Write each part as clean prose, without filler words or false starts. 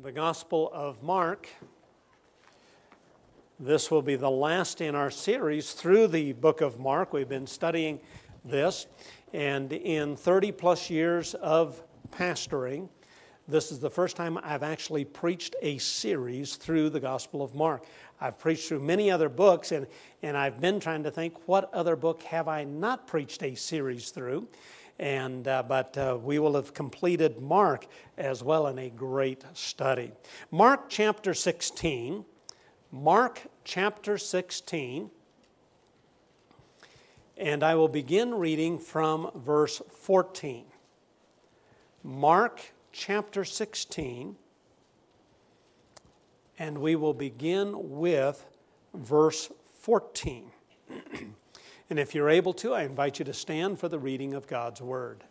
The Gospel of Mark. This will be the last in our series through the book of Mark. We've been studying this, and in 30 plus years of pastoring, this is the first time I've actually preached a series through the Gospel of Mark. I've preached through many other books, and I've been trying to think, what other book have I not preached a series through? But we will have completed Mark as well in a great study. Mark chapter 16. Mark chapter 16. And I will begin reading from verse 14. Mark chapter 16. And we will begin with verse 14. And if you're able to, I invite you to stand for the reading of God's Word.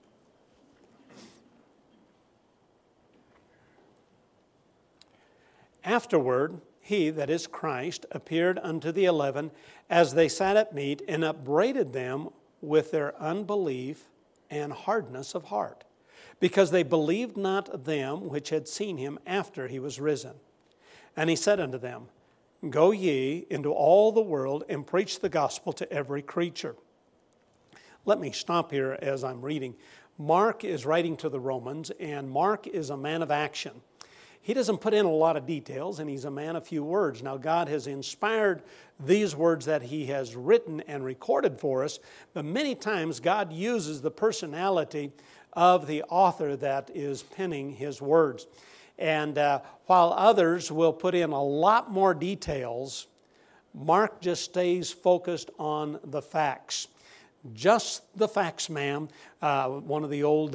Afterward, he, that is Christ, appeared unto the 11 as they sat at meat, and upbraided them with their unbelief and hardness of heart, because they believed not them which had seen him after he was risen. And he said unto them, Go ye into all the world and preach the gospel to every creature. Let me stop here as I'm reading. Mark is writing to the Romans, and Mark is a man of action. He doesn't put in a lot of details, and he's a man of few words. Now, God has inspired these words that he has written and recorded for us, but many times God uses the personality of the author that is penning his words. And while others will put in a lot more details, Mark just stays focused on the facts. Just the facts, ma'am. One of the old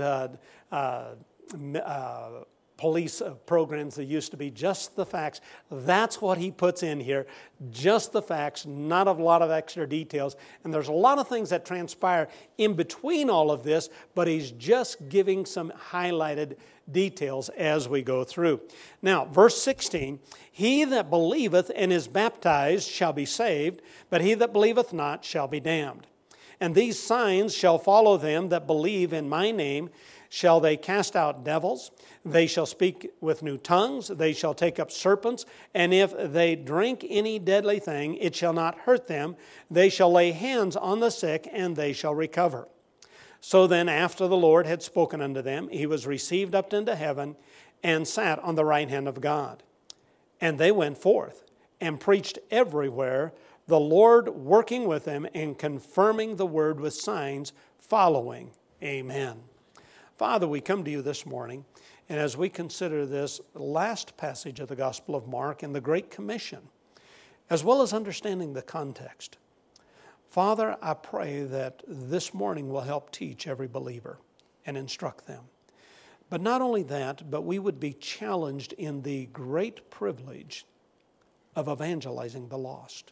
police programs that used to be just the facts. That's what he puts in here. Just the facts, not a lot of extra details. And there's a lot of things that transpire in between all of this, but he's just giving some highlighted details as we go through. Now, verse 16, He that believeth and is baptized shall be saved, but he that believeth not shall be damned. And these signs shall follow them that believe in my name. Shall they cast out devils? They shall speak with new tongues. They shall take up serpents. And if they drink any deadly thing, it shall not hurt them. They shall lay hands on the sick, and they shall recover. So then, after the Lord had spoken unto them, he was received up into heaven and sat on the right hand of God. And they went forth and preached everywhere, the Lord working with them and confirming the word with signs following. Amen. Father, we come to you this morning, and as we consider this last passage of the Gospel of Mark and the Great Commission, as well as understanding the context, Father, I pray that this morning will help teach every believer and instruct them. But not only that, but we would be challenged in the great privilege of evangelizing the lost.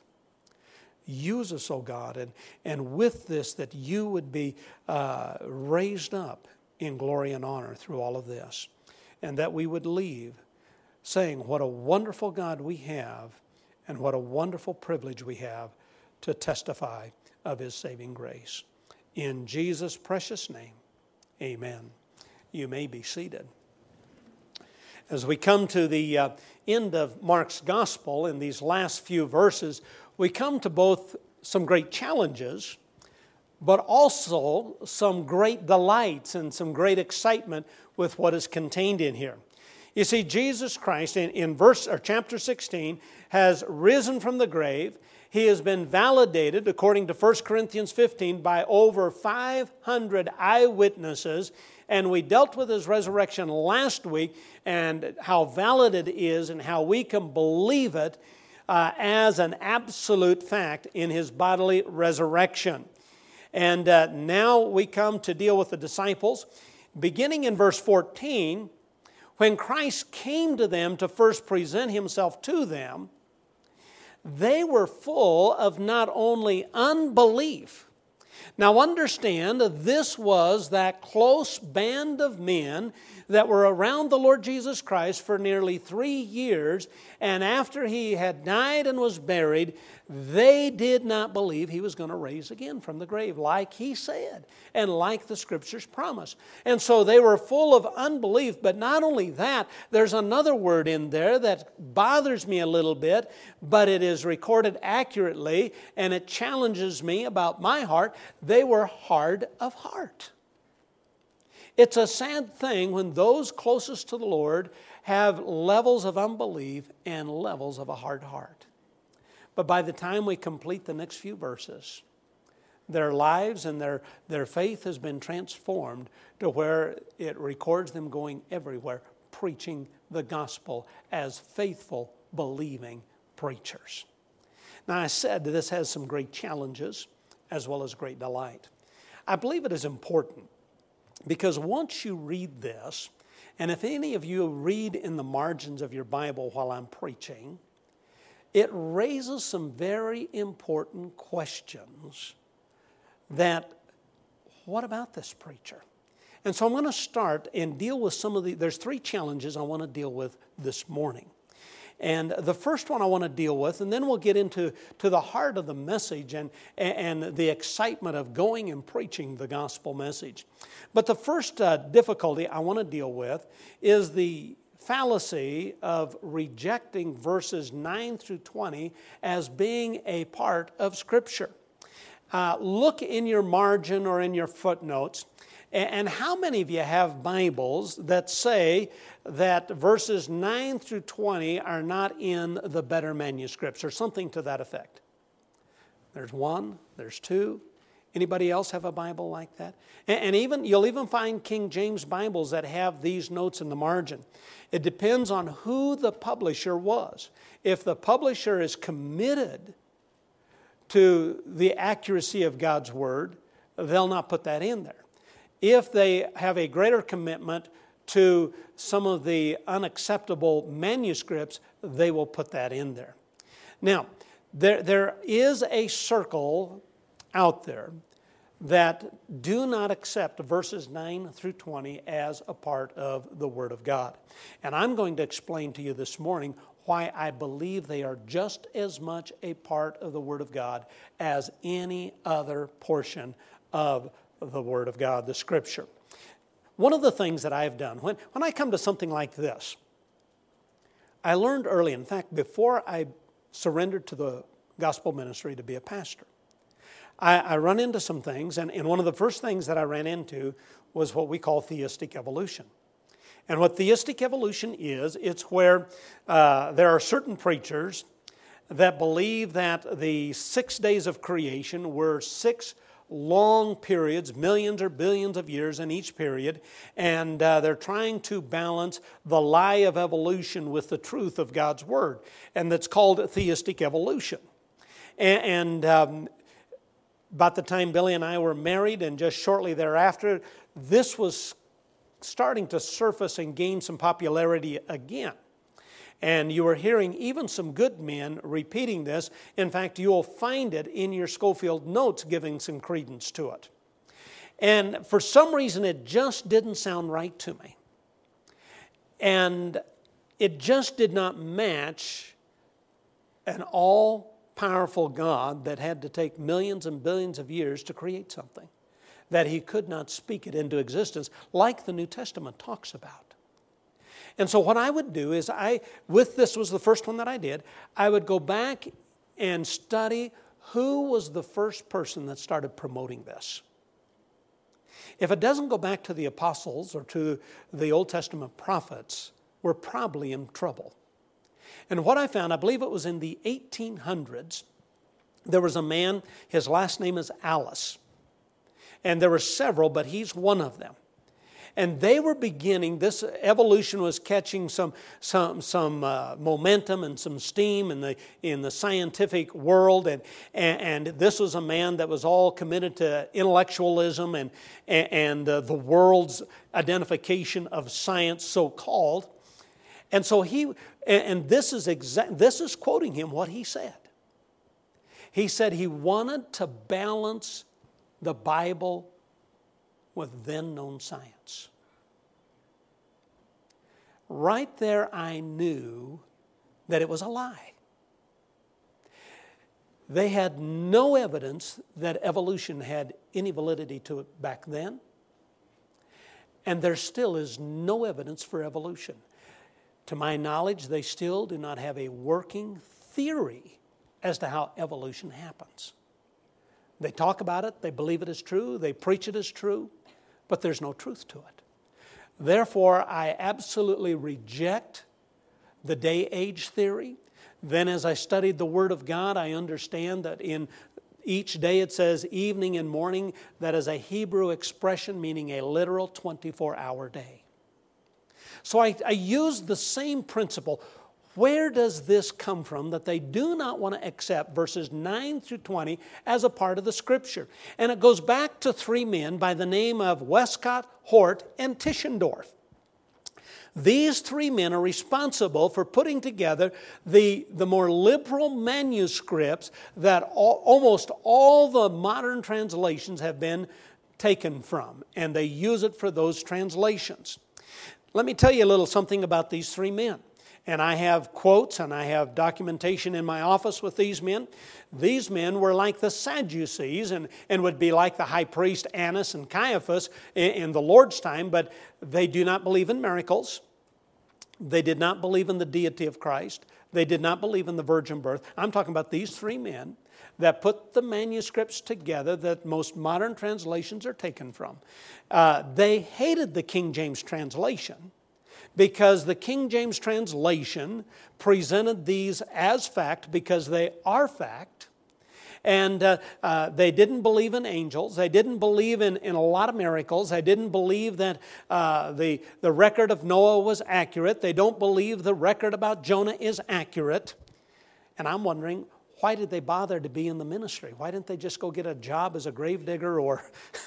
Use us, O God, and with this that you would be raised up in glory and honor through all of this, and that we would leave saying what a wonderful God we have and what a wonderful privilege we have to testify of his saving grace. In Jesus' precious name, amen. You may be seated. As we come to the end of Mark's gospel in these last few verses, we come to both some great challenges, but also some great delights and some great excitement with what is contained in here. You see, Jesus Christ in chapter 16 has risen from the grave. He has been validated, according to 1 Corinthians 15, by over 500 eyewitnesses. And we dealt with his resurrection last week and how valid it is and how we can believe it as an absolute fact in his bodily resurrection. And now we come to deal with the disciples. Beginning in verse 14, when Christ came to them to first present himself to them, they were full of not only unbelief. Now understand, this was that close band of men that were around the Lord Jesus Christ for nearly 3 years, and after He had died and was buried, they did not believe He was going to rise again from the grave, like He said, and like the Scriptures promise. And so they were full of unbelief, but not only that, there's another word in there that bothers me a little bit, but it is recorded accurately, and it challenges me about my heart. They were hard of heart. It's a sad thing when those closest to the Lord have levels of unbelief and levels of a hard heart. But by the time we complete the next few verses, their lives and their faith has been transformed to where it records them going everywhere, preaching the gospel as faithful, believing preachers. Now, I said that this has some great challenges as well as great delight. I believe it is important because once you read this, and if any of you read in the margins of your Bible while I'm preaching, it raises some very important questions that, what about this preacher? And so I'm going to start and deal with some of there's 3 challenges I want to deal with this morning. And the first one I want to deal with, and then we'll get into the heart of the message and the excitement of going and preaching the gospel message. But the first difficulty I want to deal with is the fallacy of rejecting verses 9 through 20 as being a part of Scripture. Look in your margin or in your footnotes, and how many of you have Bibles that say that verses 9 through 20 are not in the better manuscripts or something to that effect? There's 1, there's 2. Anybody else have a Bible like that? And you'll even find King James Bibles that have these notes in the margin. It depends on who the publisher was. If the publisher is committed to the accuracy of God's Word, they'll not put that in there. If they have a greater commitment to some of the unacceptable manuscripts, they will put that in there. Now, there is a circle out there that do not accept verses 9 through 20 as a part of the Word of God. And I'm going to explain to you this morning why I believe they are just as much a part of the Word of God as any other portion of the Word of God, the Scripture. One of the things that I've done, when I come to something like this, I learned early, in fact, before I surrendered to the gospel ministry to be a pastor, I run into some things, and one of the first things that I ran into was what we call theistic evolution. And what theistic evolution is, it's where there are certain preachers that believe that the 6 days of creation were 6 long periods, millions or billions of years in each period, and they're trying to balance the lie of evolution with the truth of God's Word, and that's called theistic evolution. And about the time Billy and I were married, and just shortly thereafter, this was starting to surface and gain some popularity again. And you are hearing even some good men repeating this. In fact, you will find it in your Schofield notes giving some credence to it. And for some reason, it just didn't sound right to me. And it just did not match an all-powerful God that had to take millions and billions of years to create something, that He could not speak it into existence like the New Testament talks about. And so what I would do is this was the first one that I did, I would go back and study who was the first person that started promoting this. If it doesn't go back to the apostles or to the Old Testament prophets, we're probably in trouble. And what I found, I believe it was in the 1800s, there was a man, his last name is Alice. And there were several, but he's one of them. And they were beginning, this evolution was catching some momentum and some steam in the scientific world. And this was a man that was all committed to intellectualism and the world's identification of science, so-called. And so this is quoting him what he said. He said he wanted to balance the Bible with then known science. Right there I knew that it was a lie. They had no evidence that evolution had any validity to it back then. And there still is no evidence for evolution. To my knowledge, they still do not have a working theory as to how evolution happens. They talk about it, they believe it is true, they preach it as true, but there's no truth to it. Therefore, I absolutely reject the day-age theory. Then as I studied the Word of God, I understand that in each day it says evening and morning. That is a Hebrew expression meaning a literal 24-hour day. So I used the same principle. Where does this come from that they do not want to accept verses 9 through 20 as a part of the Scripture? And it goes back to three men by the name of Westcott, Hort, and Tischendorf. These three men are responsible for putting together the more liberal manuscripts that almost all the modern translations have been taken from, and they use it for those translations. Let me tell you a little something about these three men. And I have quotes and I have documentation in my office with these men. These men were like the Sadducees and would be like the high priest Annas and Caiaphas in the Lord's time, but they do not believe in miracles. They did not believe in the deity of Christ. They did not believe in the virgin birth. I'm talking about these three men that put the manuscripts together that most modern translations are taken from. They hated the King James translation, because the King James translation presented these as fact because they are fact. And they didn't believe in angels. They didn't believe in a lot of miracles. They didn't believe that the record of Noah was accurate. They don't believe the record about Jonah is accurate. And I'm wondering, why did they bother to be in the ministry? Why didn't they just go get a job as a gravedigger or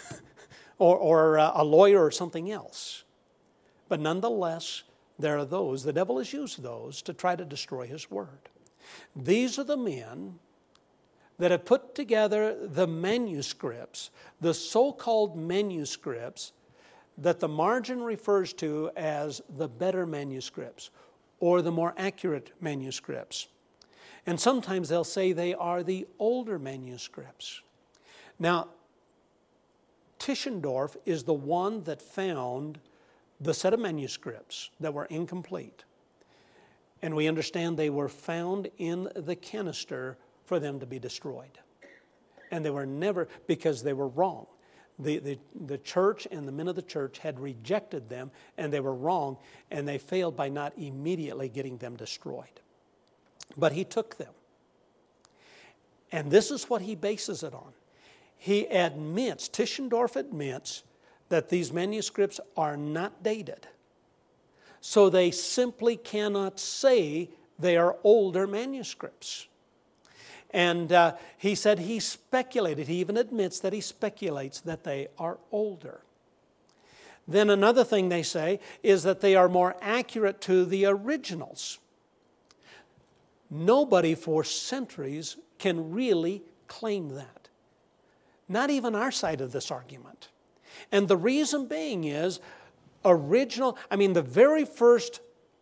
a lawyer or something else? But nonetheless, there are those, the devil has used those to try to destroy his word. These are the men that have put together the manuscripts, the so-called manuscripts that the margin refers to as the better manuscripts or the more accurate manuscripts. And sometimes they'll say they are the older manuscripts. Now, Tischendorf is the one that found the set of manuscripts that were incomplete. And we understand they were found in the canister for them to be destroyed. And they were never, because they were wrong. The church and the men of the church had rejected them, and they were wrong, and they failed by not immediately getting them destroyed. But he took them. And this is what he bases it on. He admits, Tischendorf admits, that these manuscripts are not dated. So they simply cannot say they are older manuscripts. And he said he speculated, he even admits that he speculates that they are older. Then another thing they say is that they are more accurate to the originals. Nobody for centuries can really claim that. Not even our side of this argument. And the reason being is the very first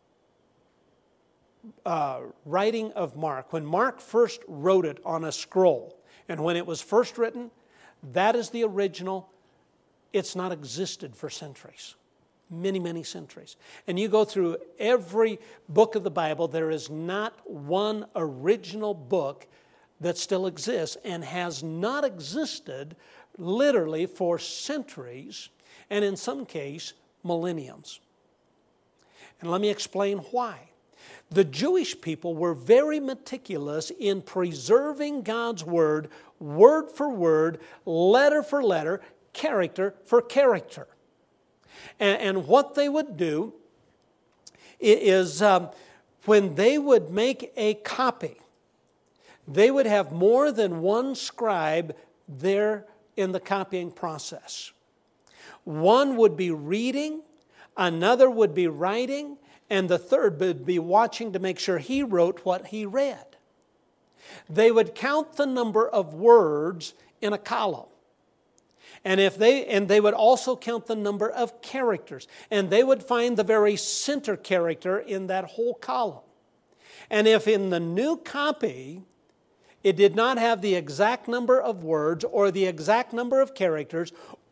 writing of Mark, when Mark first wrote it on a scroll, and when it was first written, that is the original. It's not existed for centuries, many, many centuries. And you go through every book of the Bible, there is not one original book that still exists and has not existed literally for centuries, and in some case, millenniums. And let me explain why. The Jewish people were very meticulous in preserving God's word for word, letter for letter, character for character. And what they would do is when they would make a copy, they would have more than one scribe there in the copying process. One would be reading, another would be writing, and the third would be watching to make sure he wrote what he read. They would count the number of words in a column. And they would also count the number of characters. And they would find the very center character in that whole column. And if in the new copy it did not have the exact number of words or the exact number of characters,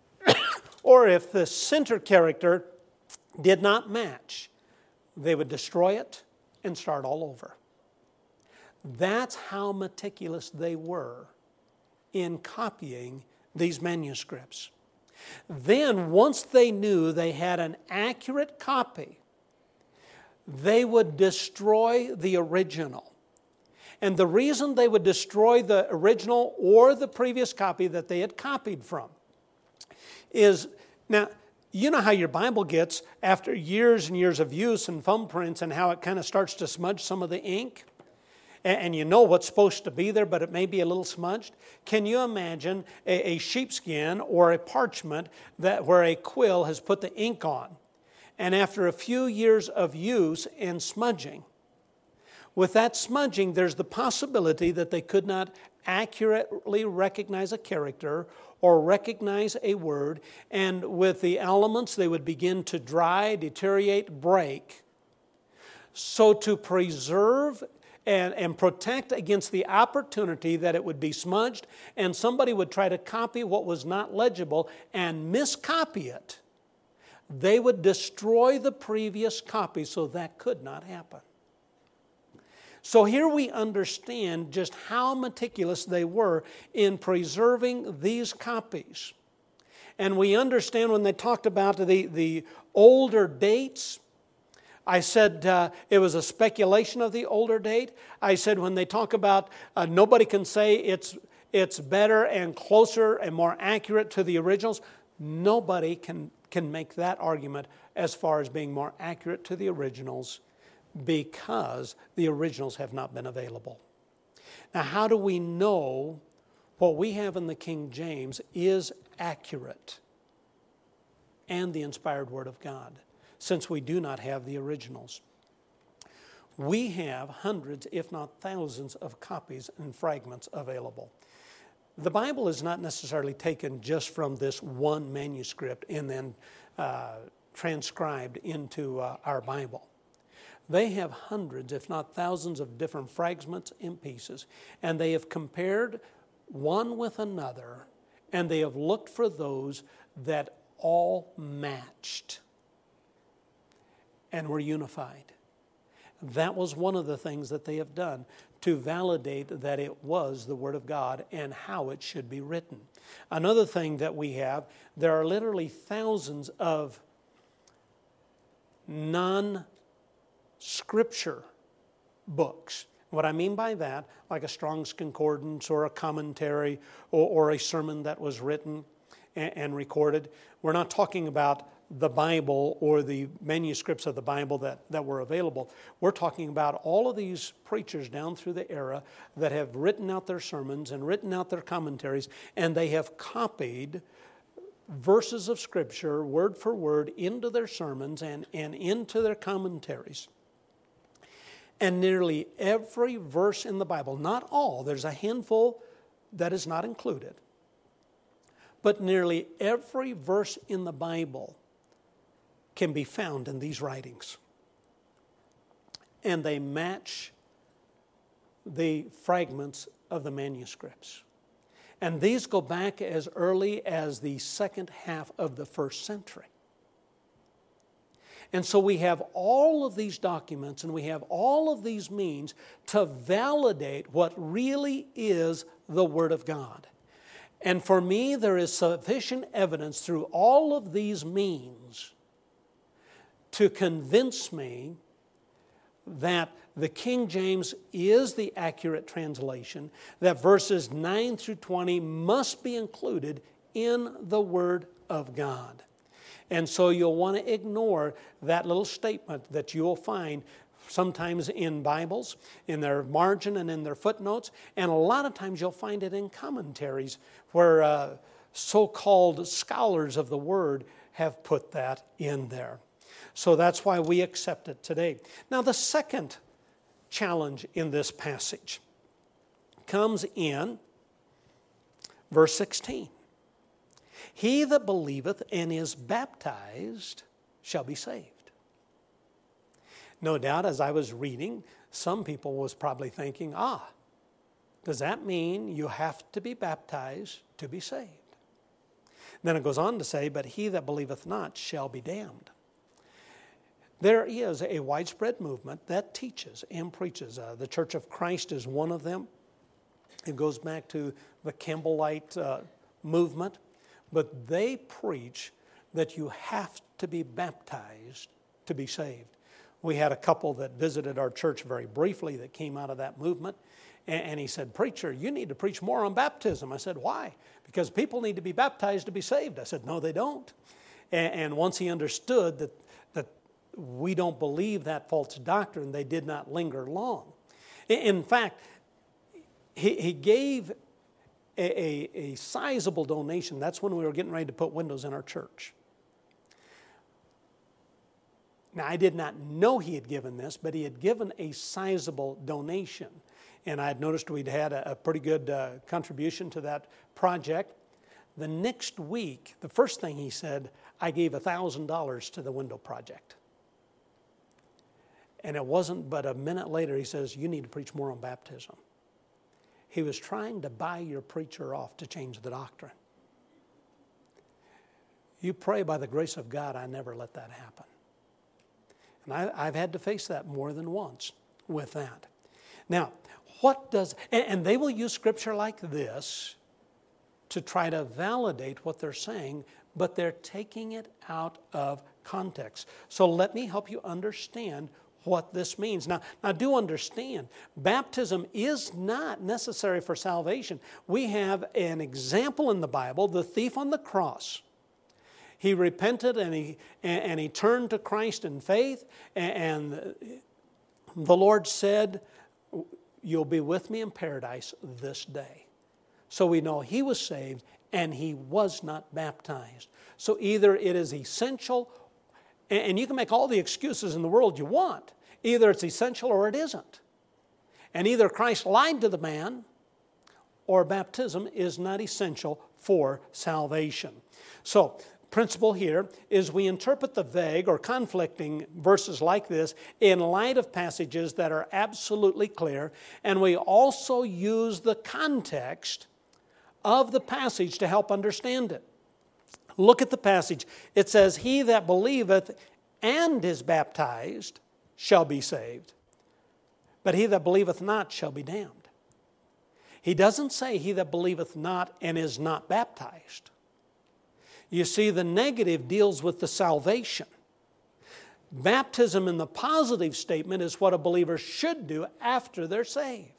or if the center character did not match, they would destroy it and start all over. That's how meticulous they were in copying these manuscripts. Then, once they knew they had an accurate copy, they would destroy the original. And the reason they would destroy the original or the previous copy that they had copied from is, now, you know how your Bible gets after years and years of use and thumbprints, and how it kind of starts to smudge some of the ink? And you know what's supposed to be there, but it may be a little smudged. Can you imagine a sheepskin or a parchment where a quill has put the ink on? And after a few years of use and smudging, with that smudging, there's the possibility that they could not accurately recognize a character or recognize a word, and with the elements, they would begin to dry, deteriorate, break. So to preserve and protect against the opportunity that it would be smudged and somebody would try to copy what was not legible and miscopy it, they would destroy the previous copy so that could not happen. So here we understand just how meticulous they were in preserving these copies. And we understand when they talked about the older dates, I said it was a speculation of the older date. I said when they talk about nobody can say it's better and closer and more accurate to the originals, nobody can make that argument as far as being more accurate to the originals, because the originals have not been available. Now, how do we know what we have in the King James is accurate and the inspired Word of God, since we do not have the originals? We have hundreds, if not thousands, of copies and fragments available. The Bible is not necessarily taken just from this one manuscript and then transcribed into our Bible. They have hundreds, if not thousands, of different fragments and pieces, and they have compared one with another, and they have looked for those that all matched and were unified. That was one of the things that they have done to validate that it was the Word of God and how it should be written. Another thing that we have, there are literally thousands of non-Scripture books. What I mean by that, like a Strong's Concordance or a commentary or a sermon that was written and recorded. We're not talking about the Bible or the manuscripts of the Bible that were available. We're talking about all of these preachers down through the era that have written out their sermons and written out their commentaries, and they have copied verses of Scripture word for word into their sermons and into their commentaries. And nearly every verse in the Bible, not all, there's a handful that is not included, but nearly every verse in the Bible can be found in these writings. And they match the fragments of the manuscripts. And these go back as early as the second half of the first century. And so we have all of these documents and we have all of these means to validate what really is the Word of God. And for me, there is sufficient evidence through all of these means to convince me that the King James is the accurate translation, that verses 9 through 20 must be included in the Word of God. And so you'll want to ignore that little statement that you'll find sometimes in Bibles, in their margin and in their footnotes, and a lot of times you'll find it in commentaries where so-called scholars of the Word have put that in there. So that's why we accept it today. Now, the second challenge in this passage comes in verse 16. He that believeth and is baptized shall be saved. No doubt, as I was reading, some people was probably thinking, does that mean you have to be baptized to be saved? Then it goes on to say, but he that believeth not shall be damned. There is a widespread movement that teaches and preaches. The Church of Christ is one of them. It goes back to the Campbellite movement. But they preach that you have to be baptized to be saved. We had a couple that visited our church very briefly that came out of that movement. And he said, preacher, you need to preach more on baptism. I said, why? Because people need to be baptized to be saved. I said, no, they don't. And once he understood that we don't believe that false doctrine, they did not linger long. In fact, he gave a sizable donation. That's when we were getting ready to put windows in our church. Now, I did not know he had given this, but he had given a sizable donation. And I had noticed we'd had a pretty good contribution to that project. The next week, the first thing he said, I gave $1,000 to the window project. And it wasn't but a minute later, he says, you need to preach more on baptism. He was trying to buy your preacher off to change the doctrine. You pray by the grace of God, I never let that happen. And I've had to face that more than once with that. Now, and they will use scripture like this to try to validate what they're saying, but they're taking it out of context. So let me help you understand what this means. Now do understand, baptism is not necessary for salvation. We have an example in the Bible, the thief on the cross. He repented and he turned to Christ in faith, and the Lord said, you'll be with me in paradise this day. So we know he was saved and he was not baptized. So either it is essential, and you can make all the excuses in the world you want. Either it's essential or it isn't. And either Christ lied to the man, or baptism is not essential for salvation. So, principle here is we interpret the vague or conflicting verses like this in light of passages that are absolutely clear, and we also use the context of the passage to help understand it. Look at the passage. It says, he that believeth and is baptized shall be saved, but he that believeth not shall be damned. He doesn't say he that believeth not and is not baptized. You see, the negative deals with the salvation. Baptism in the positive statement is what a believer should do after they're saved.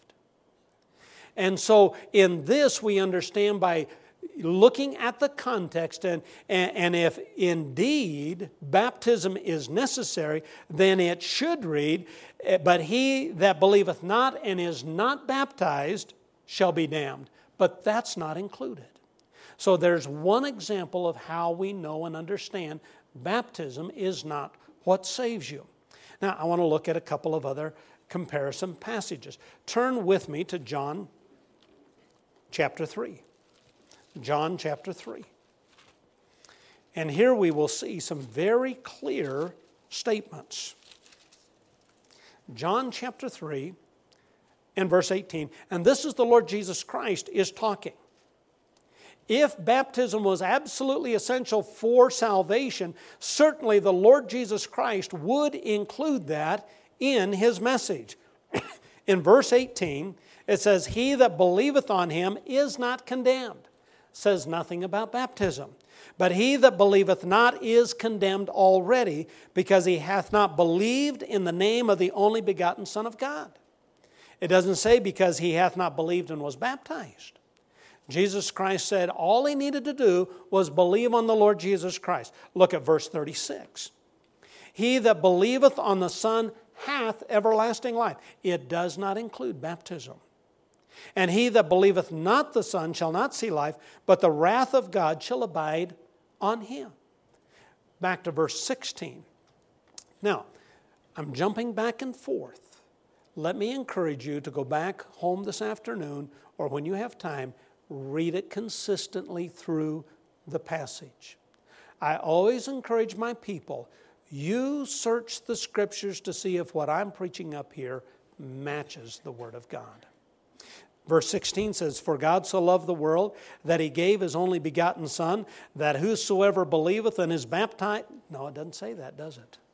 And so in this we understand by looking at the context, and if indeed baptism is necessary, then it should read, but he that believeth not and is not baptized shall be damned. But that's not included. So there's one example of how we know and understand baptism is not what saves you. Now, I want to look at a couple of other comparison passages. Turn with me to John chapter 3. John chapter 3. And here we will see some very clear statements. John chapter 3 and verse 18. And this is the Lord Jesus Christ is talking. If baptism was absolutely essential for salvation, certainly the Lord Jesus Christ would include that in His message. In verse 18, it says, he that believeth on Him is not condemned. Says nothing about baptism. But he that believeth not is condemned already, because he hath not believed in the name of the only begotten Son of God. It doesn't say because he hath not believed and was baptized. Jesus Christ said all he needed to do was believe on the Lord Jesus Christ. Look at verse 36. He that believeth on the Son hath everlasting life. It does not include baptism. And he that believeth not the Son shall not see life, but the wrath of God shall abide on him. Back to verse 16. Now, I'm jumping back and forth. Let me encourage you to go back home this afternoon, or when you have time, read it consistently through the passage. I always encourage my people, you search the Scriptures to see if what I'm preaching up here matches the Word of God. Verse 16 says, "For God so loved the world that He gave His only begotten Son, that whosoever believeth and is baptized..." No, it doesn't say that, does it?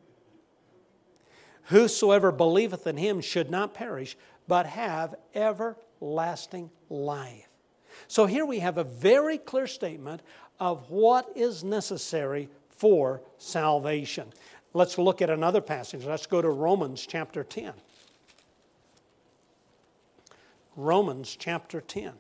"Whosoever believeth in Him should not perish, but have everlasting life." So here we have a very clear statement of what is necessary for salvation. Let's look at another passage. Let's go to Romans chapter 10. Romans chapter 10.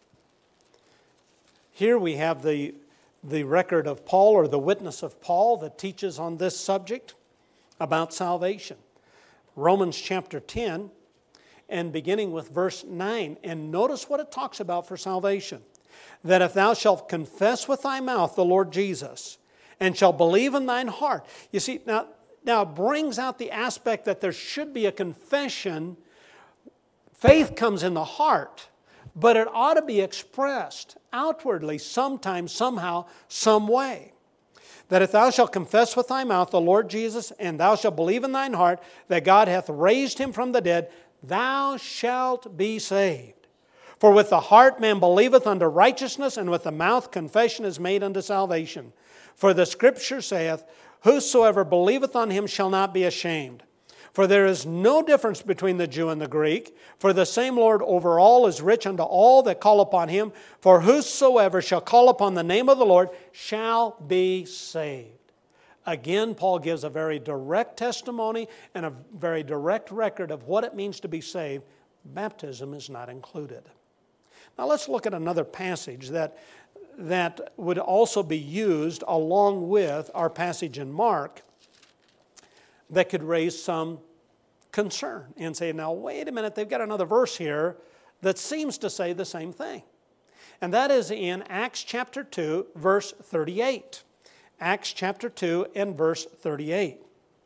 Here we have the record of Paul, or the witness of Paul, that teaches on this subject about salvation. Romans chapter 10, and beginning with verse 9. And notice what it talks about for salvation. "That if thou shalt confess with thy mouth the Lord Jesus, and shalt believe in thine heart." You see, now it brings out the aspect that there should be a confession. Faith comes in the heart, but it ought to be expressed outwardly sometime, somehow, some way. "That if thou shalt confess with thy mouth the Lord Jesus, and thou shalt believe in thine heart that God hath raised Him from the dead, thou shalt be saved. For with the heart man believeth unto righteousness, and with the mouth confession is made unto salvation. For the Scripture saith, Whosoever believeth on Him shall not be ashamed. For there is no difference between the Jew and the Greek, for the same Lord over all is rich unto all that call upon Him. For whosoever shall call upon the name of the Lord shall be saved." Again, Paul gives a very direct testimony and a very direct record of what it means to be saved. Baptism is not included. Now let's look at another passage that would also be used along with our passage in Mark, that could raise some concern and say, now wait a minute, they've got another verse here that seems to say the same thing. And that is in Acts chapter 2, verse 38. Acts chapter 2 and verse 38.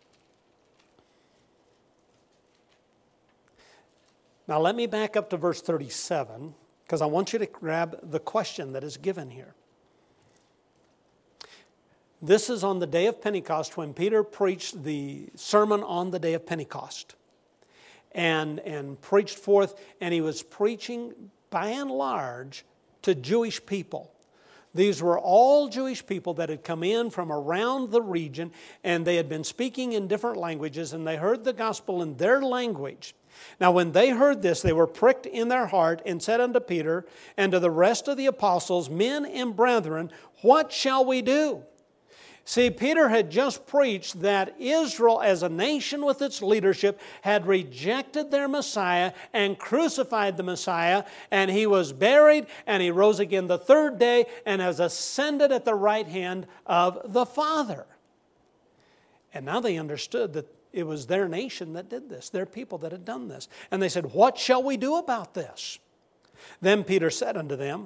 Now let me back up to verse 37, because I want you to grab the question that is given here. This is on the day of Pentecost, when Peter preached the sermon on the day of Pentecost. And preached forth, and he was preaching by and large to Jewish people. These were all Jewish people that had come in from around the region, and they had been speaking in different languages, and they heard the gospel in their language. Now when they heard this, they were pricked in their heart, and said unto Peter and to the rest of the apostles, Men and brethren, what shall we do? See, Peter had just preached that Israel as a nation with its leadership had rejected their Messiah and crucified the Messiah, and He was buried, and He rose again the third day and has ascended at the right hand of the Father. And now they understood that it was their nation that did this, their people that had done this. And they said, what shall we do about this? Then Peter said unto them,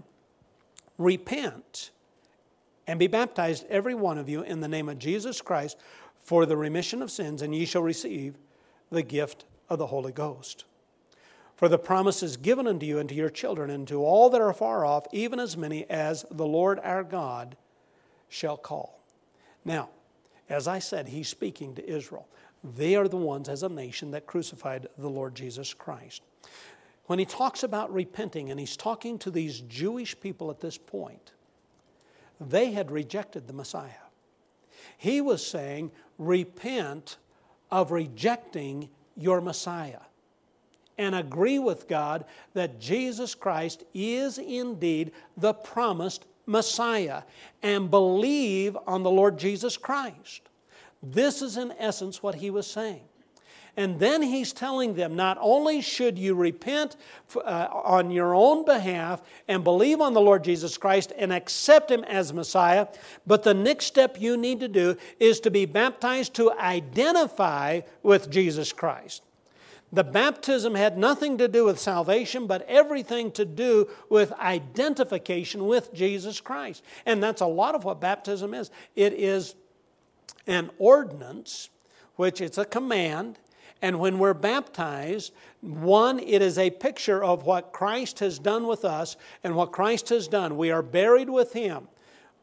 Repent, and be baptized every one of you in the name of Jesus Christ for the remission of sins, and ye shall receive the gift of the Holy Ghost. For the promise is given unto you and to your children and to all that are far off, even as many as the Lord our God shall call. Now, as I said, He's speaking to Israel. They are the ones as a nation that crucified the Lord Jesus Christ. When He talks about repenting, and He's talking to these Jewish people at this point, they had rejected the Messiah. He was saying, repent of rejecting your Messiah and agree with God that Jesus Christ is indeed the promised Messiah, and believe on the Lord Jesus Christ. This is in essence what He was saying. And then He's telling them, not only should you repent on your own behalf and believe on the Lord Jesus Christ and accept Him as Messiah, but the next step you need to do is to be baptized to identify with Jesus Christ. The baptism had nothing to do with salvation, but everything to do with identification with Jesus Christ. And that's a lot of what baptism is. It is an ordinance, which it's a command. And when we're baptized, one, it is a picture of what Christ has done with us and what Christ has done. We are buried with Him.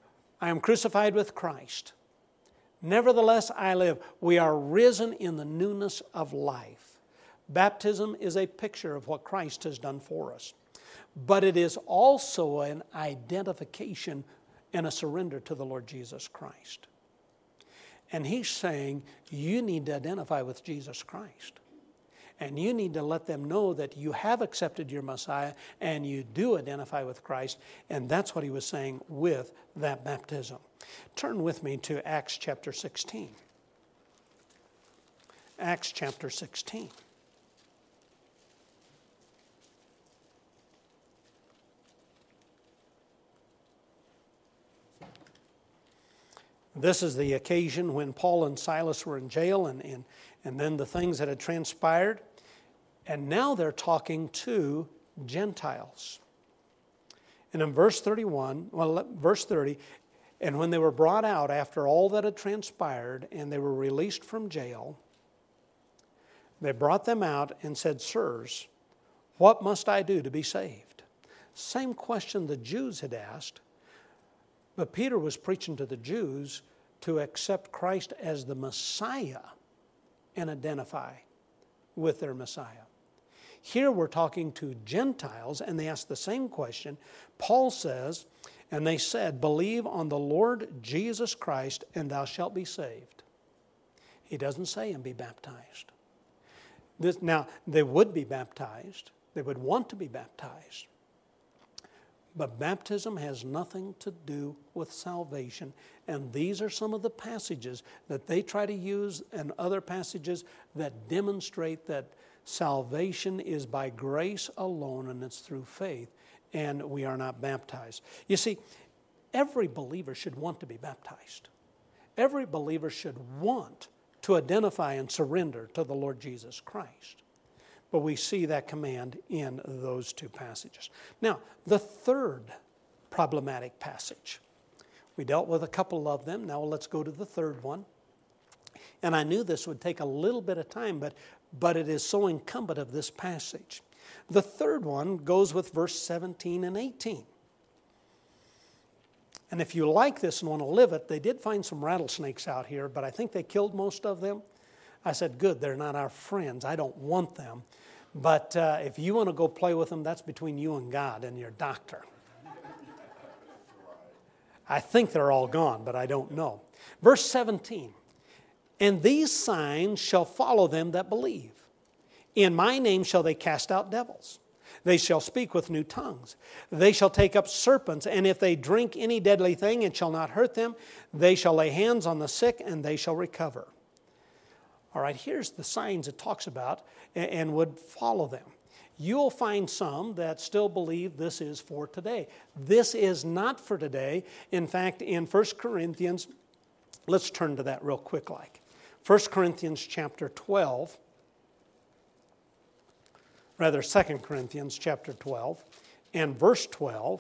I am crucified with Christ. Nevertheless, I live. We are risen in the newness of life. Baptism is a picture of what Christ has done for us. But it is also an identification and a surrender to the Lord Jesus Christ. And he's saying, you need to identify with Jesus Christ. And you need to let them know that you have accepted your Messiah and you do identify with Christ. And that's what he was saying with that baptism. Turn with me to Acts chapter 16. Acts chapter 16. This is the occasion when Paul and Silas were in jail and then the things that had transpired. And now they're talking to Gentiles. And in verse 30, and when they were brought out after all that had transpired and they were released from jail, they brought them out and said, Sirs, what must I do to be saved? Same question the Jews had asked. But Peter was preaching to the Jews to accept Christ as the Messiah and identify with their Messiah. Here we're talking to Gentiles, and they ask the same question. Paul says, and they said, believe on the Lord Jesus Christ, and thou shalt be saved. He doesn't say, and be baptized. Now, they would be baptized. They would want to be baptized. But baptism has nothing to do with salvation. And these are some of the passages that they try to use and other passages that demonstrate that salvation is by grace alone and it's through faith and we are not baptized. You see, every believer should want to be baptized. Every believer should want to identify and surrender to the Lord Jesus Christ. But we see that command in those two passages. Now, the third problematic passage. We dealt with a couple of them. Now let's go to the third one. And I knew this would take a little bit of time, but it is so incumbent of this passage. The third one goes with verse 17 and 18. And if you like this and want to live it, they did find some rattlesnakes out here, but I think they killed most of them. I said, good, they're not our friends. I don't want them. But if you want to go play with them, that's between you and God and your doctor. I think they're all gone, but I don't know. Verse 17, and these signs shall follow them that believe. In my name shall they cast out devils. They shall speak with new tongues. They shall take up serpents, and if they drink any deadly thing, it shall not hurt them. They shall lay hands on the sick, and they shall recover. All right, here's the signs it talks about and would follow them. You'll find some that still believe this is for today. This is not for today. In fact, in 1 Corinthians, let's turn to that real quick like. 1 Corinthians chapter 12, rather 2 Corinthians chapter 12, and verse 12,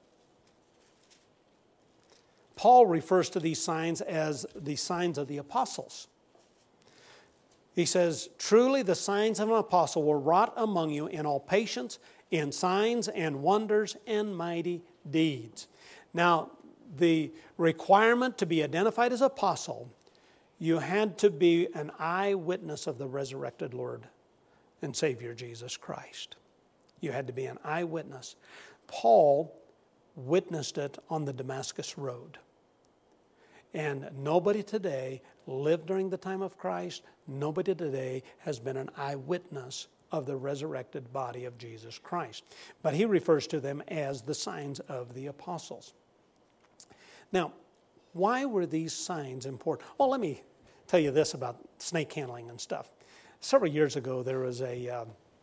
Paul refers to these signs as the signs of the apostles. He says, truly the signs of an apostle were wrought among you in all patience, in signs and wonders and mighty deeds. Now, the requirement to be identified as apostle, you had to be an eyewitness of the resurrected Lord and Savior Jesus Christ. You had to be an eyewitness. Paul witnessed it on the Damascus Road. And nobody today lived during the time of Christ. Nobody today has been an eyewitness of the resurrected body of Jesus Christ. But he refers to them as the signs of the apostles. Now, why were these signs important? Well, let me tell you this about snake handling and stuff. Several years ago, there was a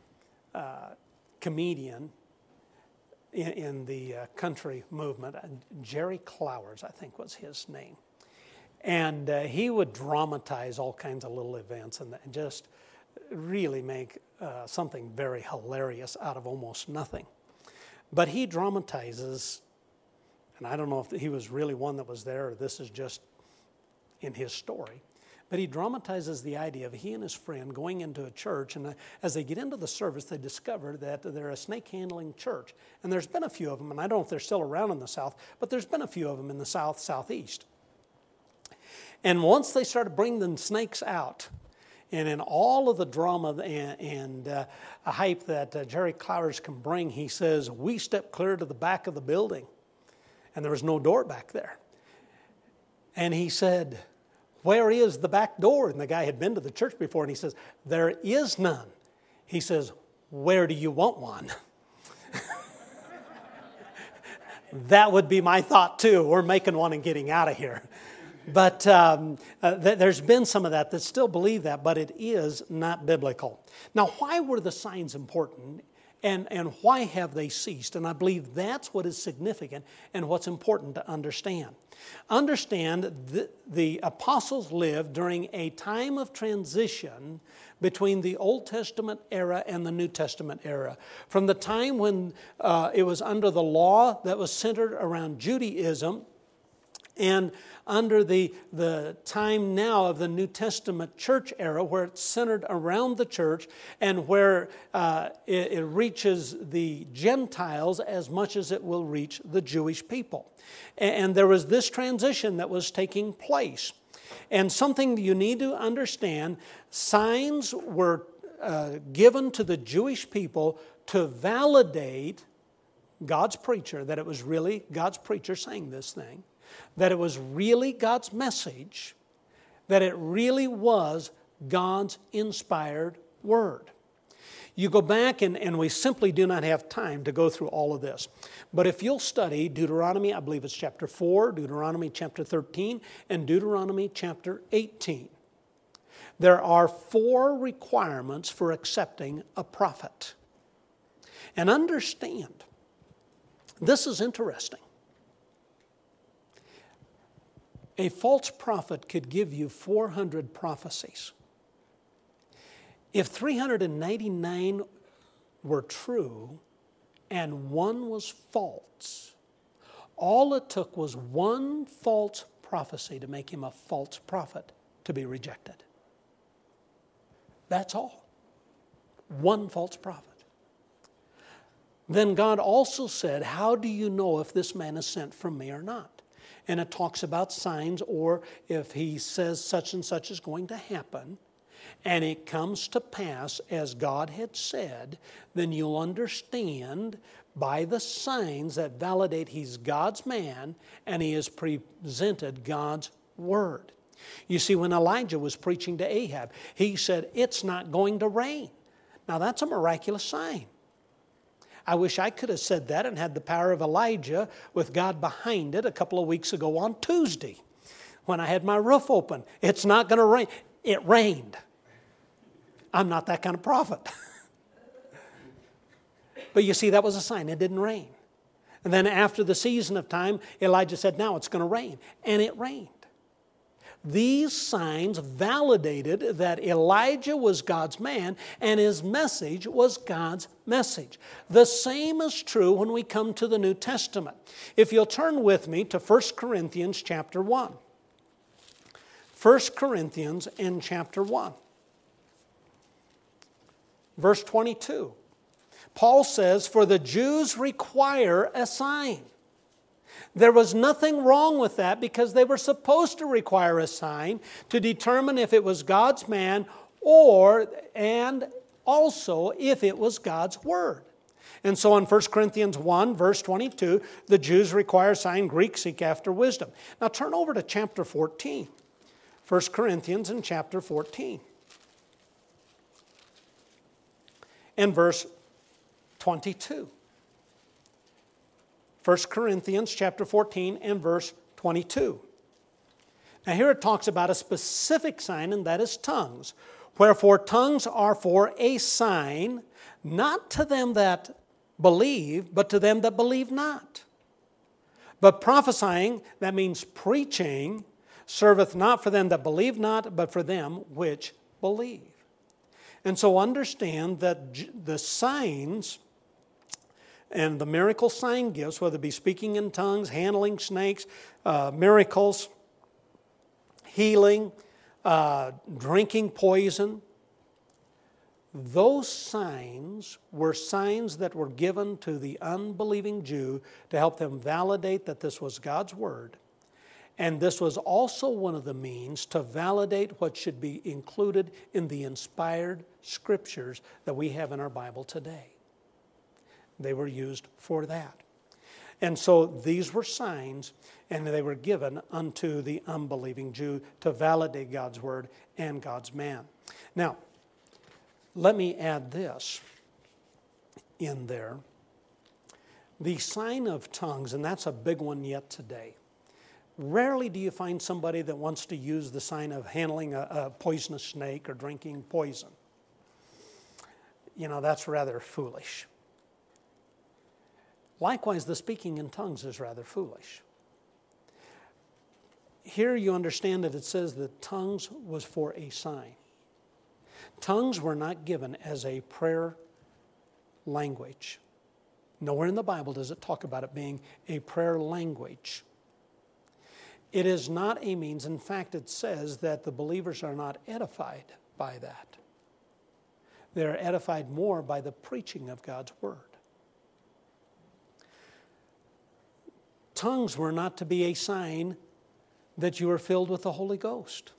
comedian in the country movement, Jerry Clowers, I think was his name. And he would dramatize all kinds of little events and just really make something very hilarious out of almost nothing. But he dramatizes, and I don't know if he was really one that was there or this is just in his story, But he dramatizes the idea of he and his friend going into a church, and as they get into the service, they discover that they're a snake-handling church. And there's been a few of them, and I don't know if they're still around in the South, but there's been a few of them in the South, Southeast. And once they started bringing the snakes out, and in all of the drama and hype that Jerry Clowers can bring, he says, we stepped clear to the back of the building, and there was no door back there. And he said, where is the back door? And the guy had been to the church before, and he says, there is none. He says, where do you want one? That would be my thought too. We're making one and getting out of here. But there's been some of that still believe that, but it is not biblical. Now, why were the signs important, and why have they ceased? And I believe that's what is significant and what's important to understand. Understand the apostles lived during a time of transition between the Old Testament era and the New Testament era. From the time when it was under the law that was centered around Judaism, and under the time now of the New Testament church era, where it's centered around the church and where it reaches the Gentiles as much as it will reach the Jewish people. And there was this transition that was taking place. And something you need to understand, signs were given to the Jewish people to validate God's preacher, that it was really God's preacher saying this thing, that it was really God's message, that it really was God's inspired word. You go back, and we simply do not have time to go through all of this. But if you'll study Deuteronomy, I believe it's chapter 4, Deuteronomy chapter 13, and Deuteronomy chapter 18, there are 4 requirements for accepting a prophet. And understand, this is interesting. A false prophet could give you 400 prophecies. If 399 were true and 1 was false, all it took was 1 false prophecy to make him a false prophet to be rejected. That's all. 1 false prophet. Then God also said, how do you know if this man is sent from me or not? And it talks about signs, or if he says such and such is going to happen, and it comes to pass as God had said, then you'll understand by the signs that validate he's God's man and he has presented God's word. You see, when Elijah was preaching to Ahab, he said, it's not going to rain. Now that's a miraculous sign. I wish I could have said that and had the power of Elijah with God behind it a couple of weeks ago on Tuesday when I had my roof open. It's not going to rain. It rained. I'm not that kind of prophet. But you see, that was a sign. It didn't rain. And then after the season of time, Elijah said, now it's going to rain. And it rained. These signs validated that Elijah was God's man and his message was God's message. The same is true when we come to the New Testament. If you'll turn with me to 1 Corinthians chapter 1. 1 Corinthians in chapter 1. Verse 22. Paul says, for the Jews require a sign. There was nothing wrong with that because they were supposed to require a sign to determine if it was God's man and also if it was God's word. And so in 1 Corinthians 1, verse 22, the Jews require a sign, Greeks seek after wisdom. Now turn over to chapter 14. 1 Corinthians in chapter 14. And verse 22. 1 Corinthians chapter 14 and verse 22. Now here it talks about a specific sign, and that is tongues. Wherefore tongues are for a sign, not to them that believe, but to them that believe not. But prophesying, that means preaching, serveth not for them that believe not, but for them which believe. And so understand that the signs and the miracle sign gifts, whether it be speaking in tongues, handling snakes, miracles, healing, drinking poison. Those signs were signs that were given to the unbelieving Jew to help them validate that this was God's Word. And this was also one of the means to validate what should be included in the inspired Scriptures that we have in our Bible today. They were used for that. And so these were signs, and they were given unto the unbelieving Jew to validate God's Word and God's man. Now, let me add this in there. The sign of tongues, and that's a big one yet today. Rarely do you find somebody that wants to use the sign of handling a poisonous snake or drinking poison. You know, that's rather foolish. Likewise, the speaking in tongues is rather foolish. Here you understand that it says that tongues was for a sign. Tongues were not given as a prayer language. Nowhere in the Bible does it talk about it being a prayer language. It is not a means. In fact, it says that the believers are not edified by that. They're edified more by the preaching of God's Word. Tongues were not to be a sign that you are filled with the Holy Ghost.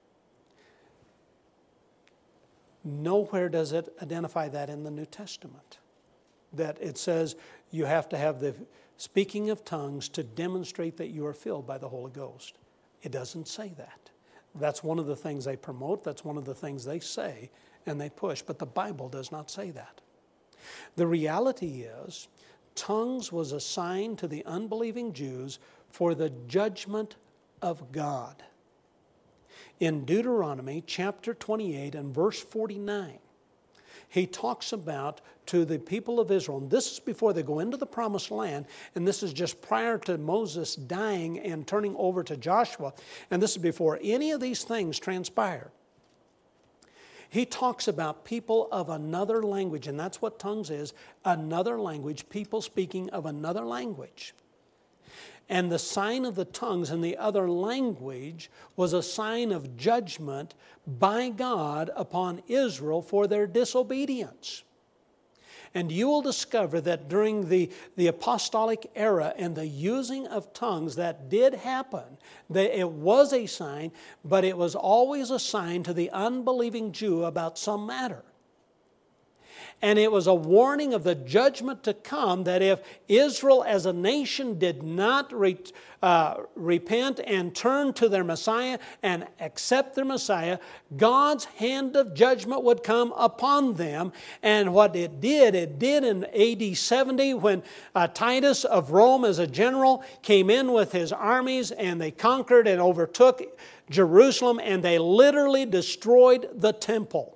Nowhere does it identify that in the New Testament. That it says you have to have the speaking of tongues to demonstrate that you are filled by the Holy Ghost. It doesn't say that. That's one of the things they promote. That's one of the things they say and they push. But the Bible does not say that. The reality is, tongues was a sign to the unbelieving Jews for the judgment of God. In Deuteronomy chapter 28 and verse 49, he talks about to the people of Israel, and this is before they go into the promised land, and this is just prior to Moses dying and turning over to Joshua, and this is before any of these things transpire. He talks about people of another language, and that's what tongues is, another language, people speaking of another language. And the sign of the tongues in the other language was a sign of judgment by God upon Israel for their disobedience. And you will discover that during the apostolic era and the using of tongues, that did happen. That it was a sign, but it was always a sign to the unbelieving Jew about some matter. And it was a warning of the judgment to come that if Israel as a nation did not repent and turn to their Messiah and accept their Messiah, God's hand of judgment would come upon them. And what it did in AD 70 when Titus of Rome as a general came in with his armies and they conquered and overtook Jerusalem and they literally destroyed the temple.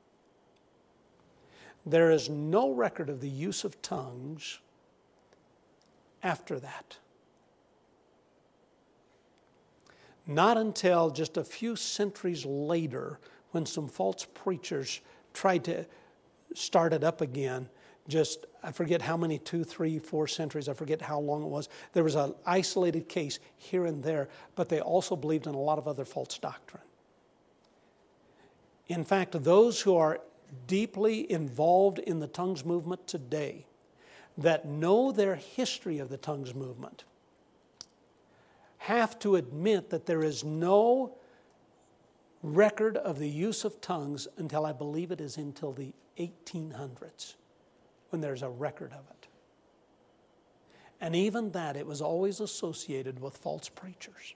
There is no record of the use of tongues after that. Not until just a few centuries later, when some false preachers tried to start it up again, I forget how many, 2, 3, 4 centuries, I forget how long it was. There was an isolated case here and there, but they also believed in a lot of other false doctrine. In fact, those who are deeply involved in the tongues movement today, that know their history of the tongues movement, have to admit that there is no record of the use of tongues until I believe it is until the 1800s when there's a record of it. And even that, it was always associated with false preachers.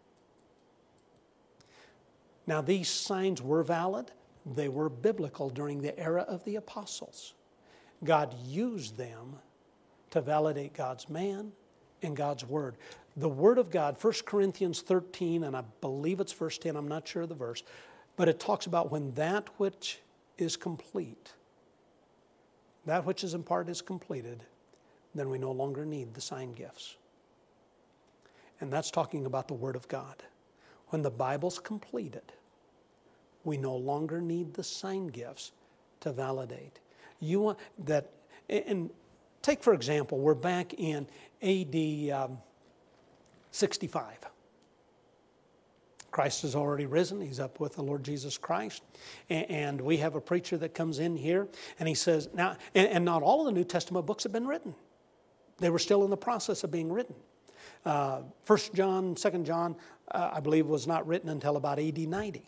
Now, these signs were valid. They were biblical during the era of the apostles. God used them to validate God's man and God's word. The word of God, 1 Corinthians 13, and I believe it's verse 10, I'm not sure of the verse, but it talks about when that which is complete, that which is in part is completed, then we no longer need the sign gifts. And that's talking about the word of God. When the Bible's completed, we no longer need the sign gifts to validate. You want that, and take for example, we're back in AD 65. Christ has already risen. He's up with the Lord Jesus Christ. And we have a preacher that comes in here and he says, now, and not all of the New Testament books have been written. They were still in the process of being written. 1 John, 2 John, I believe was not written until about AD 90.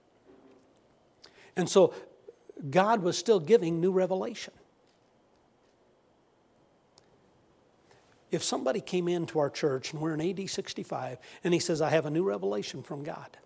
And so God was still giving new revelation. If somebody came into our church, and we're in AD 65, and he says, I have a new revelation from God.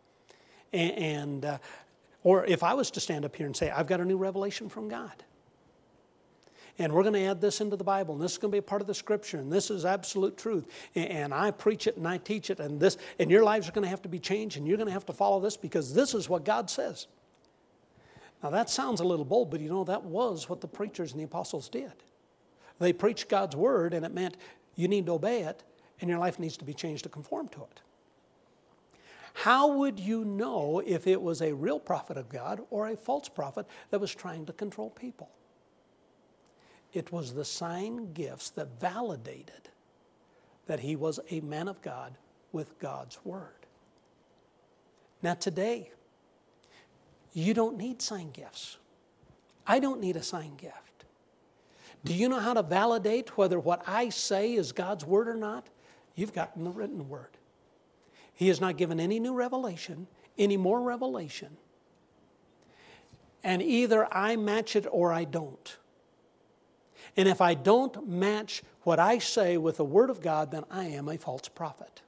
Or if I was to stand up here and say, I've got a new revelation from God. And we're going to add this into the Bible, and this is going to be a part of the Scripture, and this is absolute truth. And I preach it and I teach it, and your lives are going to have to be changed, and you're going to have to follow this because this is what God says. Now that sounds a little bold, but that was what the preachers and the apostles did. They preached God's word, and it meant you need to obey it, and your life needs to be changed to conform to it. How would you know if it was a real prophet of God or a false prophet that was trying to control people? It was the sign gifts that validated that he was a man of God with God's word. Now today, you don't need sign gifts. I don't need a sign gift. Do you know how to validate whether what I say is God's word or not? You've gotten the written word. He has not given any new revelation, any more revelation. And either I match it or I don't. And if I don't match what I say with the word of God, then I am a false prophet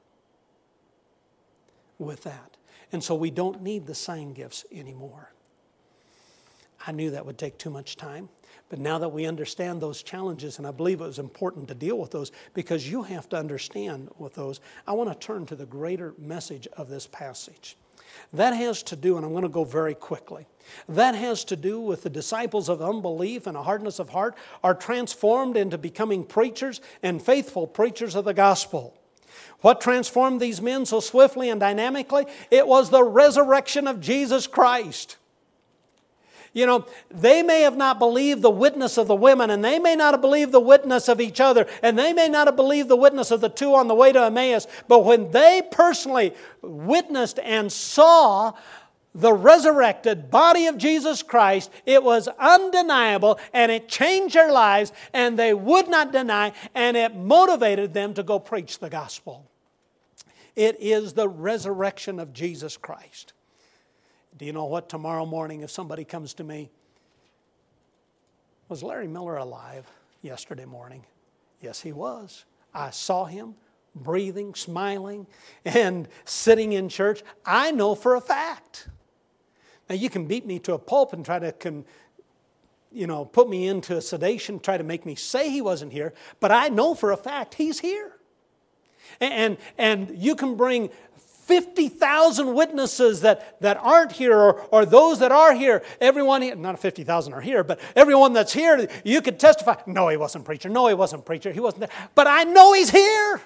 with that. And so we don't need the sign gifts anymore. I knew that would take too much time. But now that we understand those challenges, and I believe it was important to deal with those because you have to understand with those, I want to turn to the greater message of this passage. That has to do, and I'm going to go very quickly, that has to do with the disciples of unbelief and a hardness of heart are transformed into becoming preachers and faithful preachers of the gospel. What transformed these men so swiftly and dynamically? It was the resurrection of Jesus Christ. They may have not believed the witness of the women, and they may not have believed the witness of each other, and they may not have believed the witness of the two on the way to Emmaus, but when they personally witnessed and saw the resurrected body of Jesus Christ, it was undeniable, and it changed their lives, and they would not deny, and it motivated them to go preach the gospel. It is the resurrection of Jesus Christ. Do you know what? Tomorrow morning, if somebody comes to me, was Larry Miller alive yesterday morning? Yes, he was. I saw him breathing, smiling, and sitting in church. I know for a fact. Now, you can beat me to a pulp and try to put me into a sedation, try to make me say he wasn't here, but I know for a fact he's here. And you can bring 50,000 witnesses that aren't here or those that are here. Everyone here, not 50,000 are here, but everyone that's here, you could testify, no, he wasn't preacher. No, he wasn't preacher. He wasn't there. But I know he's here.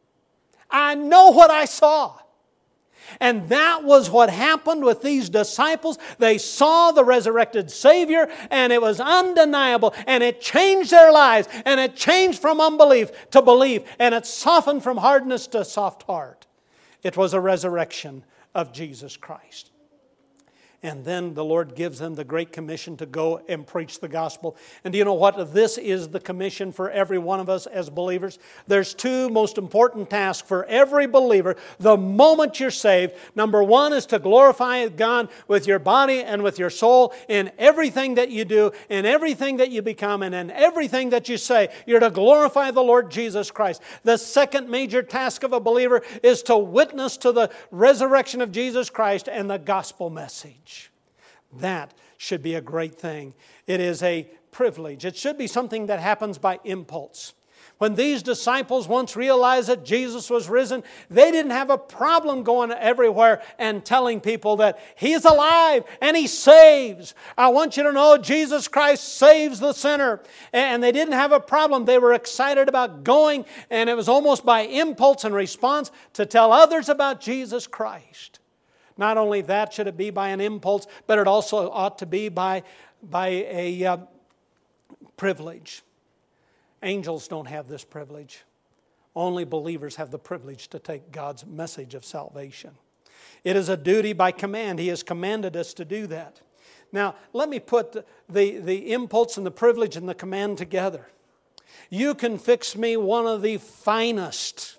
I know what I saw. And that was what happened with these disciples. They saw the resurrected Savior, and it was undeniable, and it changed their lives, and it changed from unbelief to belief, and it softened from hardness to soft heart. It was a resurrection of Jesus Christ. And then the Lord gives them the Great Commission to go and preach the gospel. And do you know what? This is the commission for every one of us as believers. There's two most important tasks for every believer the moment you're saved. Number one is to glorify God with your body and with your soul in everything that you do, in everything that you become, and in everything that you say. You're to glorify the Lord Jesus Christ. The second major task of a believer is to witness to the resurrection of Jesus Christ and the gospel message. That should be a great thing. It is a privilege. It should be something that happens by impulse. When these disciples once realized that Jesus was risen, they didn't have a problem going everywhere and telling people that He is alive and He saves. I want you to know Jesus Christ saves the sinner. And they didn't have a problem. They were excited about going, and it was almost by impulse and response to tell others about Jesus Christ. Not only that should it be by an impulse, but it also ought to be by a privilege. Angels don't have this privilege. Only believers have the privilege to take God's message of salvation. It is a duty by command. He has commanded us to do that. Now, let me put the impulse and the privilege and the command together. You can fix me one of the finest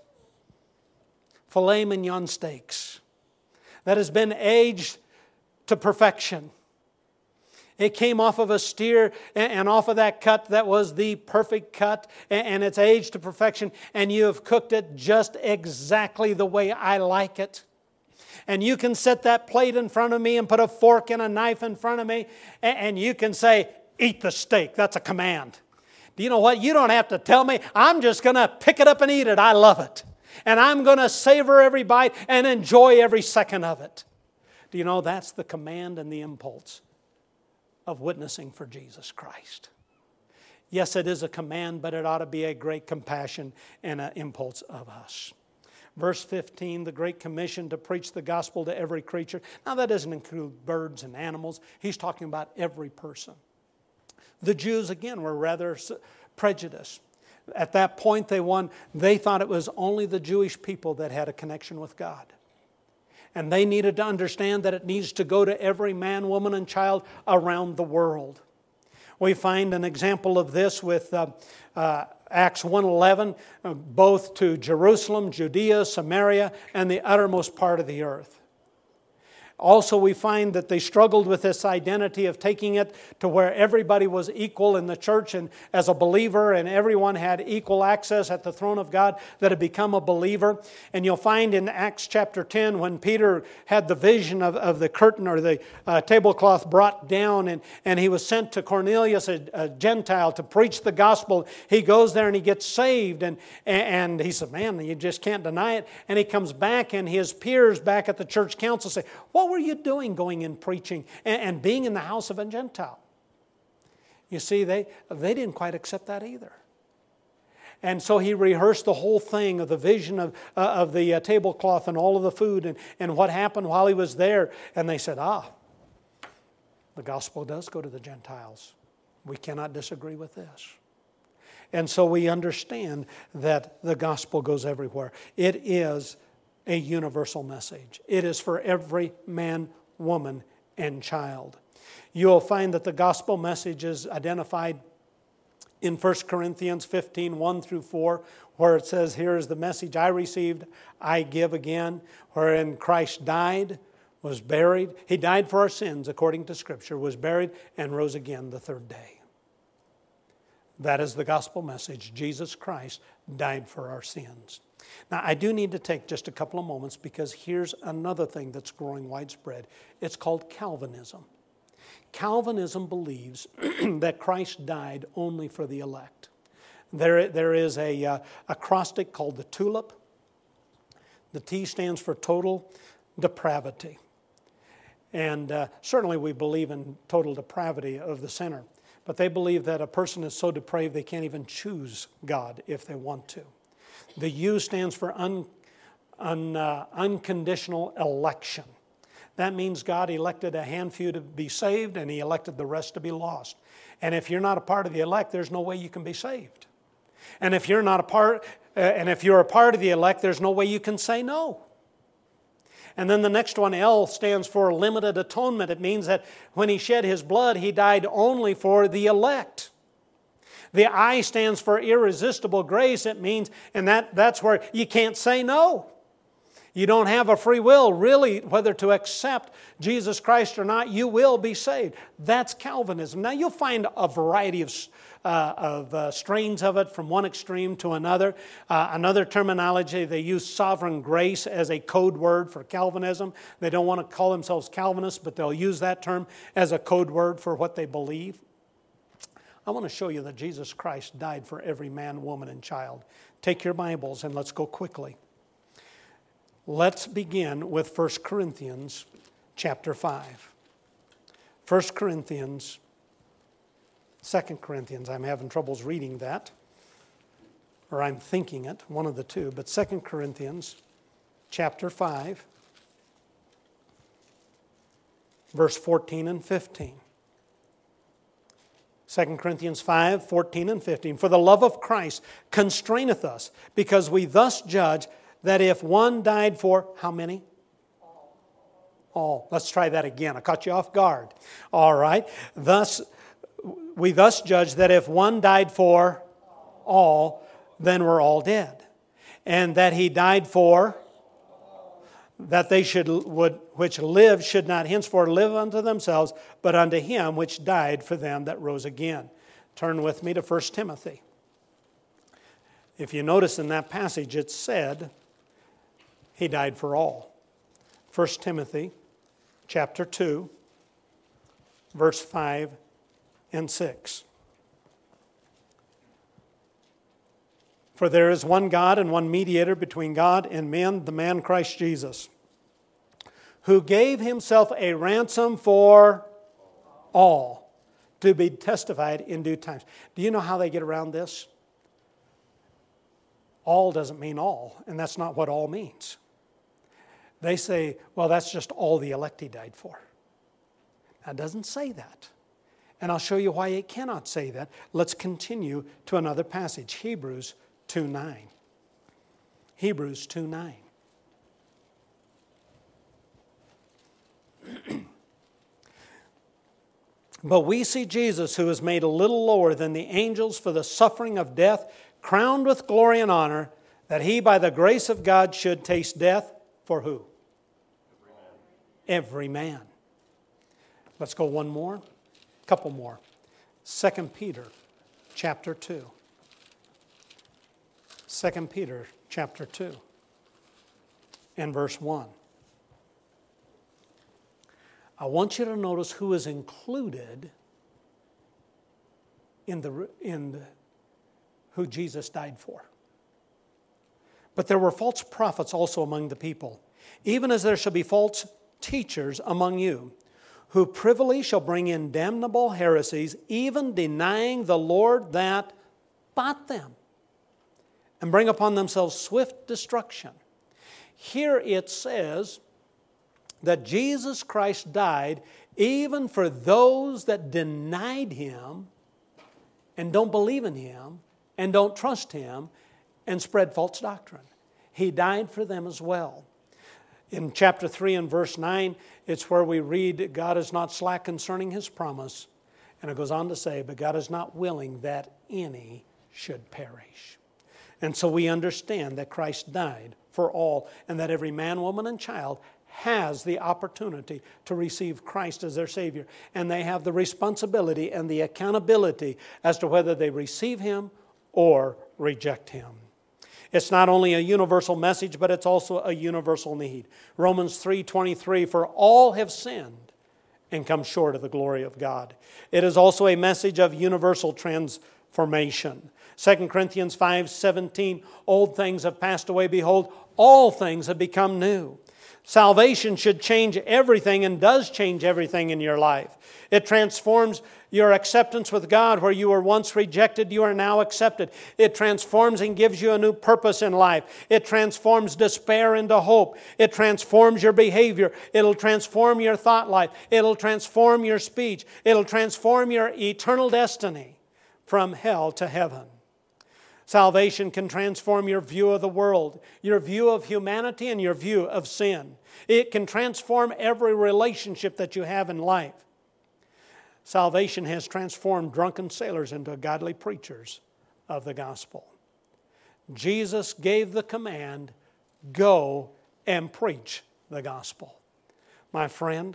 filet mignon steaks that has been aged to perfection. It came off of a steer, and off of that cut that was the perfect cut, and it's aged to perfection, and you have cooked it just exactly the way I like it. And you can set that plate in front of me and put a fork and a knife in front of me, and you can say, eat the steak. That's a command. Do you know what? You don't have to tell me. I'm just going to pick it up and eat it. I love it. And I'm going to savor every bite and enjoy every second of it. Do you know that's the command and the impulse of witnessing for Jesus Christ? Yes, it is a command, but it ought to be a great compassion and an impulse of us. Verse 15, the Great Commission to preach the gospel to every creature. Now that doesn't include birds and animals. He's talking about every person. The Jews, again, were rather prejudiced. At that point, they thought it was only the Jewish people that had a connection with God. And they needed to understand that it needs to go to every man, woman, and child around the world. We find an example of this with Acts 1:11, both to Jerusalem, Judea, Samaria, and the uttermost part of the earth. Also, we find that they struggled with this identity of taking it to where everybody was equal in the church and as a believer, and everyone had equal access at the throne of God that had become a believer. And you'll find in Acts chapter 10 when Peter had the vision of the curtain or the tablecloth brought down, and he was sent to Cornelius, a Gentile, to preach the gospel. He goes there and he gets saved, and he said, man, you just can't deny it. And he comes back, and his peers back at the church council say, what were you doing going and preaching and being in the house of a Gentile? You see, they didn't quite accept that either. And so he rehearsed the whole thing of the vision of the tablecloth and all of the food and what happened while he was there. And they said, the gospel does go to the Gentiles. We cannot disagree with this. And so we understand that the gospel goes everywhere. It is a universal message. It is for every man, woman, and child. You'll find that the gospel message is identified in 1 Corinthians 15, 1 through 4, where it says, here is the message I received, I give again, wherein Christ died, was buried. He died for our sins, according to Scripture, was buried, and rose again the third day. That is the gospel message. Jesus Christ died for our sins. Now, I do need to take just a couple of moments because here's another thing that's growing widespread. It's called Calvinism. Calvinism believes that Christ died only for the elect. There is a acrostic called the TULIP. The T stands for total depravity. And certainly we believe in total depravity of the sinner. But they believe that a person is so depraved they can't even choose God if they want to. The U stands for unconditional election. That means God elected a handful to be saved and He elected the rest to be lost. And if you're not a part of the elect, there's no way you can be saved. And if you're a part of the elect, there's no way you can say no. And then the next one, L, stands for limited atonement. It means that when He shed His blood, He died only for the elect. The I stands for irresistible grace. It means, and that's where you can't say no. You don't have a free will, really, whether to accept Jesus Christ or not, you will be saved. That's Calvinism. Now, you'll find a variety of strains of it from one extreme to another. Another terminology, they use sovereign grace as a code word for Calvinism. They don't want to call themselves Calvinists, but they'll use that term as a code word for what they believe. I want to show you that Jesus Christ died for every man, woman, and child. Take your Bibles and let's go quickly. Let's begin with 1 Corinthians chapter 5. 1 Corinthians, 2 Corinthians, I'm having troubles reading that, or I'm thinking it, one of the two, but 2 Corinthians chapter 5, verse 14 and 15. 2 Corinthians 5, 14 and 15. For the love of Christ constraineth us, because we thus judge that if one died for, how many? All. all. Let's try that again. I caught you off guard. All right. We thus judge that if one died for all, then we're all dead. And that he died for, that they which live should not henceforth live unto themselves, but unto him which died for them that rose again. Turn with me to 1 Timothy. If you notice in that passage, it said he died for all. 1 Timothy chapter 2, verse 5 and 6. For there is one God and one mediator between God and men, the man Christ Jesus, who gave himself a ransom for all, to be testified in due times. Do you know how they get around this? All doesn't mean all, and that's not what all means. They say, well, that's just all the elect he died for. It doesn't say that. And I'll show you why it cannot say that. Let's continue to another passage, Hebrews 2:9. Hebrews 2:9. But we see Jesus, who is made a little lower than the angels for the suffering of death, crowned with glory and honor, that he by the grace of God should taste death for who? Every man. Let's go one more, couple more. 2 Peter chapter 2. 2 Peter chapter 2 and verse 1. I want you to notice who is included in who Jesus died for. But there were false prophets also among the people, even as there shall be false teachers among you, who privily shall bring in damnable heresies, even denying the Lord that bought them, and bring upon themselves swift destruction. Here it says that Jesus Christ died even for those that denied Him and don't believe in Him and don't trust Him and spread false doctrine. He died for them as well. In chapter 3 and verse 9, it's where we read, God is not slack concerning His promise. And it goes on to say, but God is not willing that any should perish. And so we understand that Christ died for all, and that every man, woman, and child has the opportunity to receive Christ as their Savior. And they have the responsibility and the accountability as to whether they receive Him or reject Him. It's not only a universal message, but it's also a universal need. Romans 3:23, for all have sinned and come short of the glory of God. It is also a message of universal transformation. 2 Corinthians 5:17, old things have passed away, behold, all things have become new. Salvation should change everything and does change everything in your life. It transforms your acceptance with God. Where you were once rejected, you are now accepted. It transforms and gives you a new purpose in life. It transforms despair into hope. It transforms your behavior. It'll transform your thought life. It'll transform your speech. It'll transform your eternal destiny from hell to heaven. Salvation can transform your view of the world, your view of humanity, and your view of sin. It can transform every relationship that you have in life. Salvation has transformed drunken sailors into godly preachers of the gospel. Jesus gave the command, go and preach the gospel. My friend,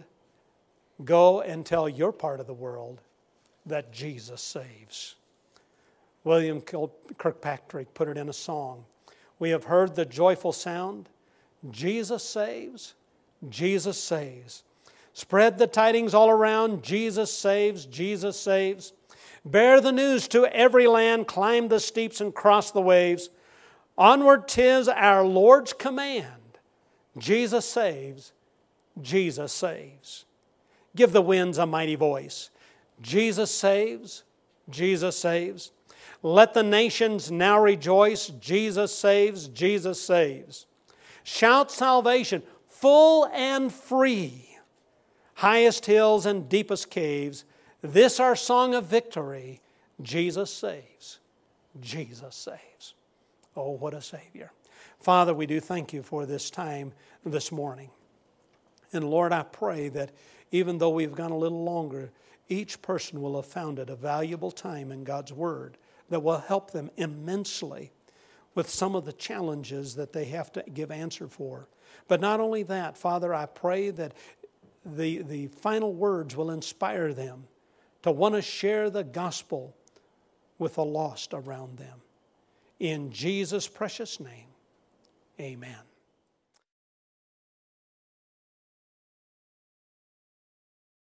go and tell your part of the world that Jesus saves. William Kirkpatrick put it in a song. We have heard the joyful sound. Jesus saves. Jesus saves. Spread the tidings all around. Jesus saves. Jesus saves. Bear the news to every land. Climb the steeps and cross the waves. Onward 'tis our Lord's command. Jesus saves. Jesus saves. Give the winds a mighty voice. Jesus saves. Jesus saves. Let the nations now rejoice. Jesus saves. Jesus saves. Shout salvation, full and free. Highest hills and deepest caves. This our song of victory. Jesus saves. Jesus saves. Oh, what a Savior. Father, we do thank You for this time this morning. And Lord, I pray that even though we've gone a little longer, each person will have found it a valuable time in God's Word that will help them immensely with some of the challenges that they have to give answer for. But not only that, Father, I pray that the final words will inspire them to want to share the gospel with the lost around them. In Jesus' precious name, amen.